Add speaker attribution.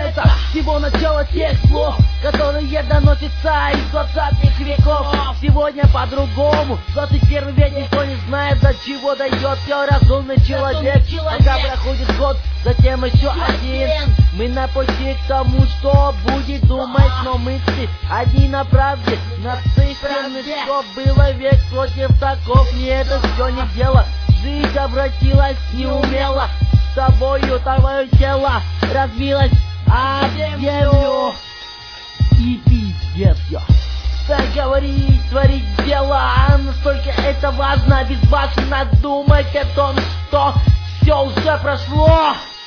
Speaker 1: Это всего начало тех слов, которые доносятся из 20-х веков. Сегодня по-другому, 21 век, никто не знает, до чего дойдет все разумный человек. Пока проходит год, затем еще один. Мы на пути к тому, что будет думать, но мысли одни на правде, насыщены, что было век против таков. Не это все не дело, жизнь обратилась неумело, с тобою твое тело разбилось об землю. И пиздец, я. Так говорить, творить дело, настолько это важно, безбашенно думать о том, что все уже прошло.